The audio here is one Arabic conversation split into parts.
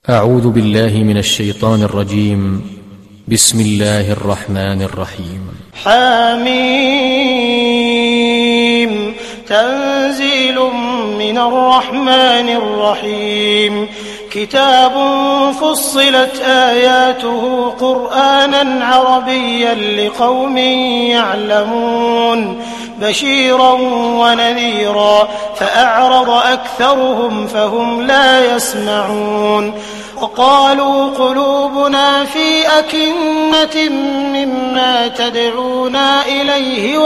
أعوذ بالله من الشيطان الرجيم. بسم الله الرحمن الرحيم. حميم. تنزيل من الرحمن الرحيم. كتاب فصلت آياته قرآنا عربيا لقوم يعلمون بشيرا ونذيرا فأعرض أكثرهم فهم لا يسمعون. وقالوا قلوبنا في أكنة مما تدعونا إليه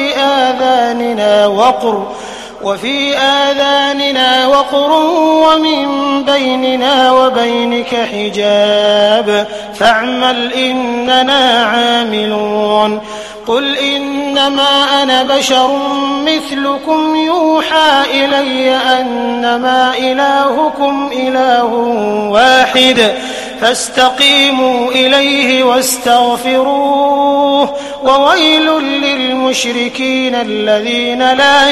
وفي آذاننا وقر ومن بيننا وبينك حجاب فاعمل إننا عاملون. قل إنما أنا بشر مثلكم يوحى إلي أنما إلهكم إله واحد فاستقيموا إليه واستغفروه. وويل للمشركين الذين لا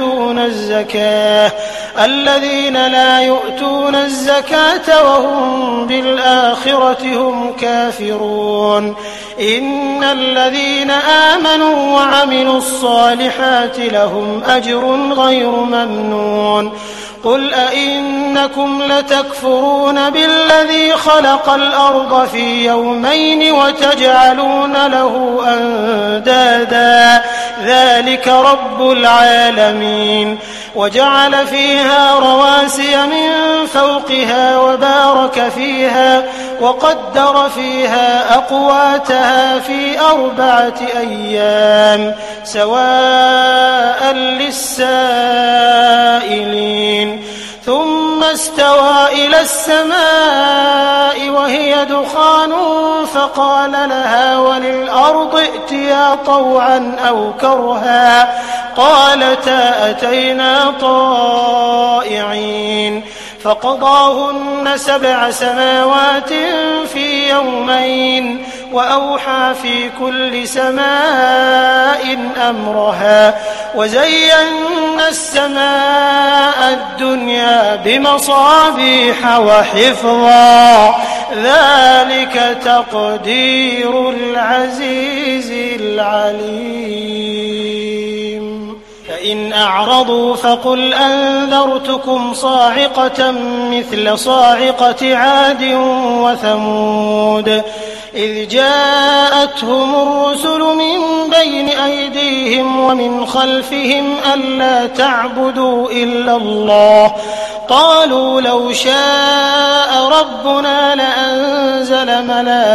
يؤتون الزكاة وهم بالآخرة هم كافرون. إن الذين آمنوا وعملوا الصالحات لهم أجر غير ممنون. قل أئنكم لتكفرون بالذي خلق الأرض في يومين وتجعلون له أندادا ذلك رب العالمين. وجعل فيها رواسي من فوقها وبارك فيها وقدر فيها أقواتها في 4 أيام سواء للسائلين. ثم استوى إلى السماء وهي دخان فقال لها وللأرض ائتيا طوعا أو كرها قالتا أتينا طائعين. فقضاهن 7 سماوات في يومين وأوحى في كل سماء أمرها وزينا السماء الدنيا بمصابيح وحفظا ذلك تقدير العزيز العليم. فإن أعرضوا فقل أنذرتكم صاعقة مثل صاعقة عاد وثمود إذ جاءتهم الرسل من بين أيديهم ومن خلفهم ألا تعبدوا إلا الله قالوا لو شاء ربنا لأنزل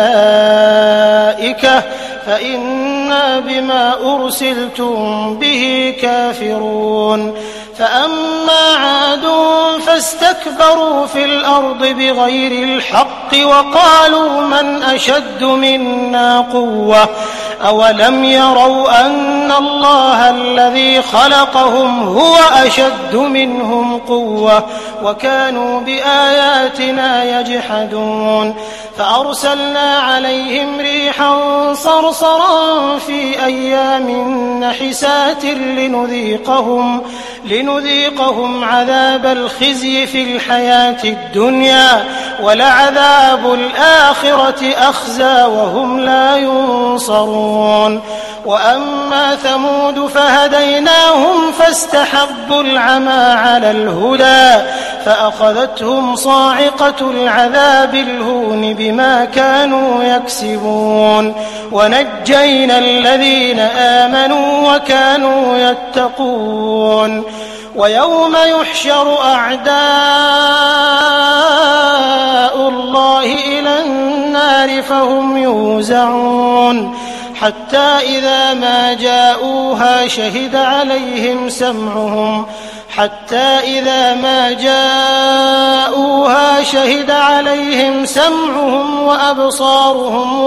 ملائكة فإنا بما أرسلتم به كافرون. فأما عاد فاستكبروا في الأرض بغير الحق وقالوا من أشد منا قوة أولم يروا أن الله الذي خلقهم هو أشد منهم قوة وكانوا بآياتنا يجحدون. فأرسلنا عليهم ريحا صرصرا في أيام نحسات لنذيقهم عذاب الخزي في الحياة الدنيا ولعذاب الآخرة أخزى وهم لا ينصرون. وأما ثمود فهديناهم فاستحبوا العمى على الهدى فأخذتهم صاعقة العذاب الهون بما كانوا يكسبون. ونجينا الذين آمنوا وكانوا يتقون. ويوم يحشر أعداء الله إلى النار فهم يوزعون حتى إذا ما جاءوها شهد عليهم سمعهم وأبصارهم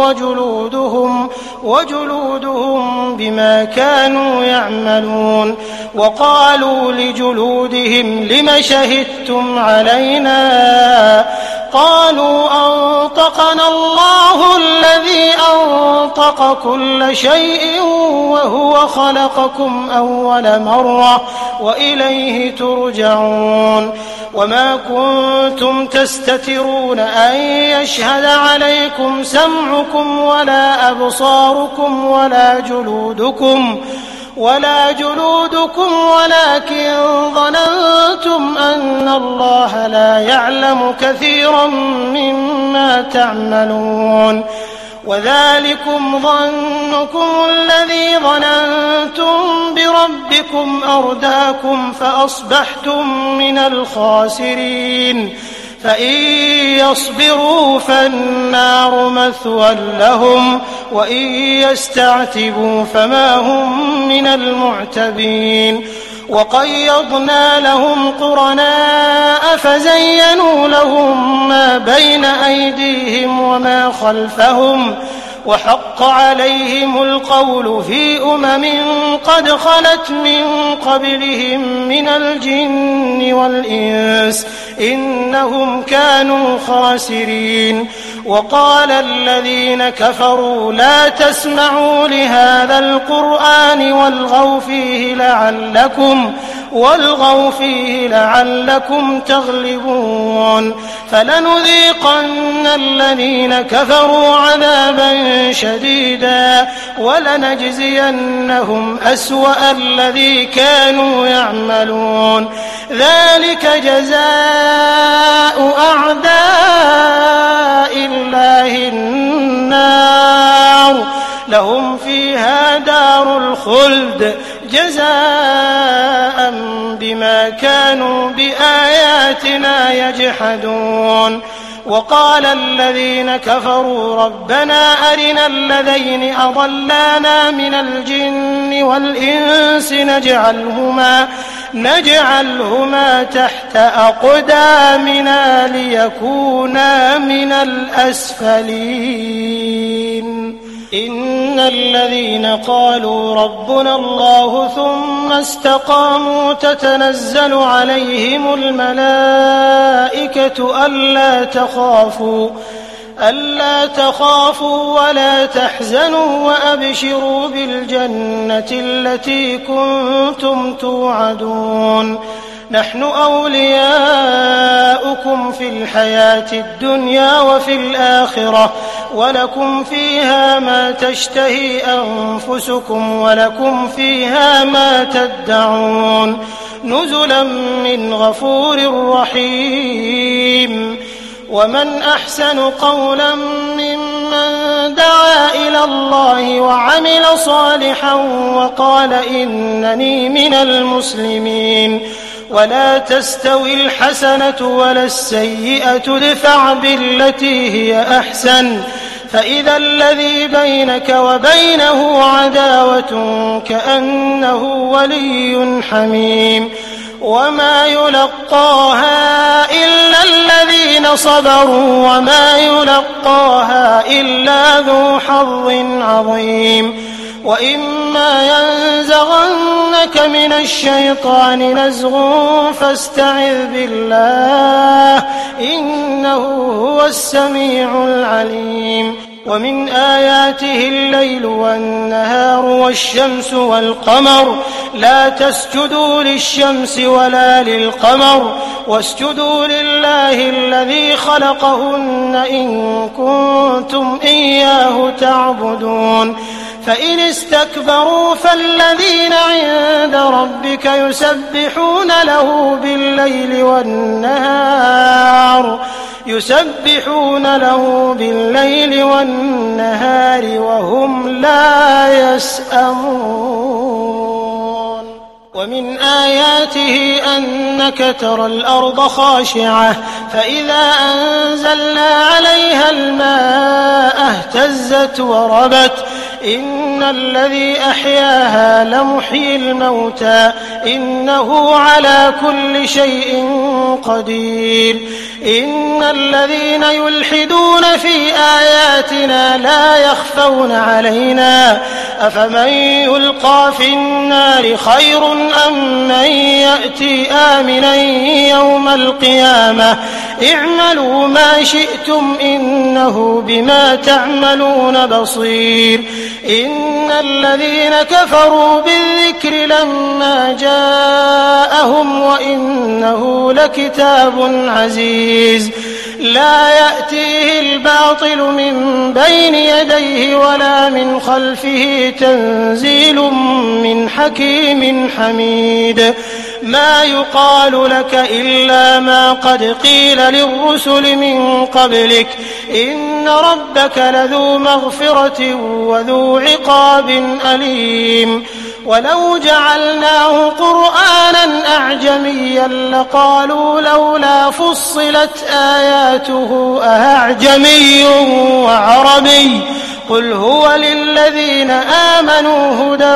وجلودهم بما كانوا يعملون. وقالوا لجلودهم لم شهدتم علينا قالوا أنطقنا الله الذي أنطق كل شيء وهو خلقكم أول مرة وإليه ترجعون. وما كنتم تستترون أن يشهد عليكم سمعكم ولا أبصاركم ولا جلودكم ولكن ظننتم أن الله لا يعلم كثيرا مما تعملون. وذلكم ظنكم الذي ظننتم بربكم أرداكم فأصبحتم من الخاسرين. فإن يصبروا فالنار مثوى لهم وإن يستعتبوا فما هم من المعتبين. وقيضنا لهم قرناء فزينوا لهم ما بين أيديهم وما خلفهم وحق عليهم القول في قد خلت من قبلهم من الجن والإنس إنهم كانوا خاسرين. وقال الذين كفروا لا تسمعوا لهذا القرآن والغوا فيه لعلكم تغلبون. فلنذيقن الذين كفروا عذابا شديدا ولنجزينهم أسوأ الذي كانوا يعملون. ذلك جزاء أعداء الله النار لهم فيها دار الخلد جزاء بما كانوا بآياتنا يجحدون. وقال الذين كفروا ربنا أرنا الذين أضلانا من الجن والإنس نجعلهما تحت أقدامنا ليكونا من الأسفلين. إن الذين قالوا ربنا الله ثم استقاموا تتنزل عليهم الملائكة ألا تخافوا ولا تحزنوا وأبشروا بالجنة التي كنتم توعدون. نحن أولياؤكم في الحياة الدنيا وفي الآخرة ولكم فيها ما تشتهي أنفسكم ولكم فيها ما تدعون نزلا من غفور رحيم. ومن أحسن قولا ممن دعا إلى الله وعمل صالحا وقال إنني من المسلمين. ولا تستوي الحسنة ولا السيئة ادفع بالتي هي أحسن فإذا الذي بينك وبينه عداوة كأنه ولي حميم. وما يلقاها إلا الذين صبروا وما يلقاها إلا ذو حظ عظيم. وإما ينزغنك من الشيطان نزغ فاستعذ بالله إنه هو السميع العليم. ومن آياته الليل والنهار والشمس والقمر لا تسجدوا للشمس ولا للقمر واسجدوا لله الذي خلقهن إن كنتم إياه تعبدون. فإن استكبروا فالذين عند ربك يسبحون له بالليل والنهار وهم لا يسأمون. ومن آياته أنك ترى الأرض خاشعة فإذا أنزلنا عليها الماء اهتزت وربت إن الذي أحياها لمحيي الموتى إنه على كل شيء قدير. إن الذين يلحدون في آياتنا لا يخفون علينا أفمن يلقى في النار خير أم من يأتي آمنا يوم القيامة اعملوا ما شئتم إنه بما تعملون بصير. إن الذين كفروا بالذكر لما جاءهم وإنه لكتاب عزيز لا يأتيه الباطل من بين يديه ولا من خلفه تنزيل من حكيم حميد ما يقال لك إلا ما قد قيل للرسل من قبلك إن ربك لذو مغفرة وذو عقاب أليم ولو جعلناه قرآنا أعجميا لقالوا لولا فصلت آياته أأعجمي وعربي قل هو للذين آمنوا هدى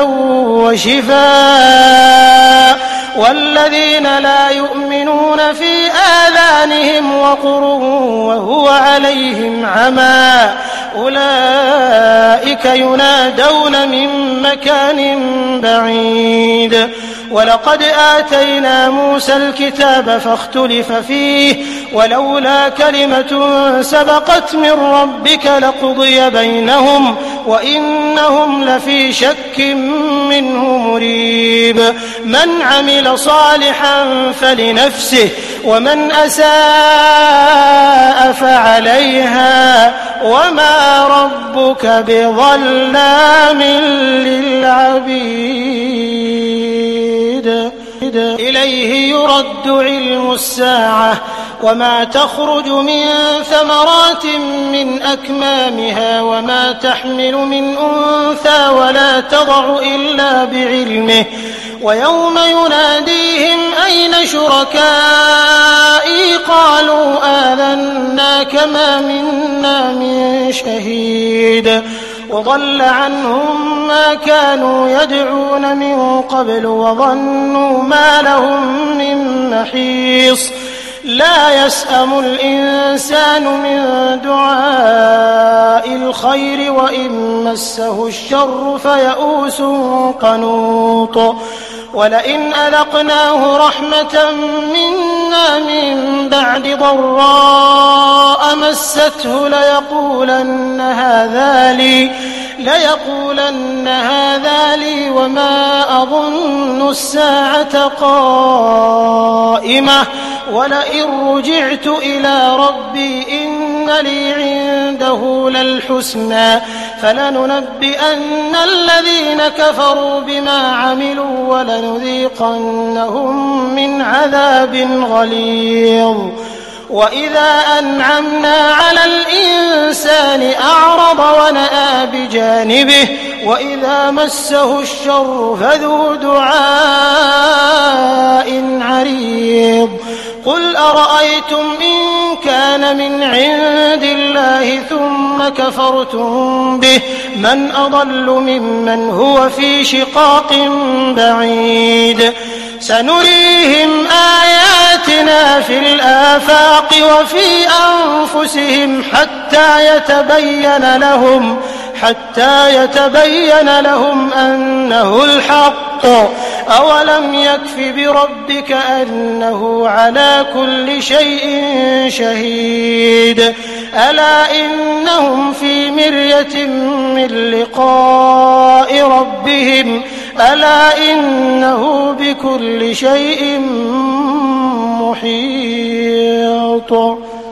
وشفاء والذين لا يؤمنون في آذانهم وقر وهو عليهم عمى أولئك ينادون من مكان بعيد ولقد آتينا موسى الكتاب فاختلف فيه ولولا كلمة سبقت من ربك لقضي بينهم وإنهم لفي شك منه مريب من عمل صالحا فلنفسه ومن أساء فعليها وما ربك بظلام للعبيد إليه يرد علم الساعة وما تخرج من ثمرات من أكمامها وما تحمل من أنثى ولا تضع إلا بعلمه ويوم يناديهم أين شركائي قالوا آذناك ما منا من شهيد وضل عنهم ما كانوا يدعون من قبل وظنوا ما لهم من محيص لا يسأم الإنسان من دعاء الخير وإن مسه الشر فيئوس قنوط ولئن أذقناه رحمة منا من بعد ضراء مسته ليقولن هذا لي وما أظن الساعة قائمة ولئن رجعت إلى ربي إن لي عنده للحسنى فلننبئن الذين كفروا بما عملوا ولنذيقنهم من عذاب غليظ وإذا أنعمنا على الإنسان أعرض ونأى بجانبه وإذا مسه الشر فذو دعاء عريض قل أرأيتم إن كان من عند الله ثم كفرتم به من أضل ممن هو في شقاق بعيد سنريهم آياتنا في الآفاق وفي أنفسهم حتى يتبين لهم أنه الحق أولم يكف بربك أنه على كل شيء شهيد ألا إنهم في مرية من لقاء ربهم ألا إنه بكل شيء محيط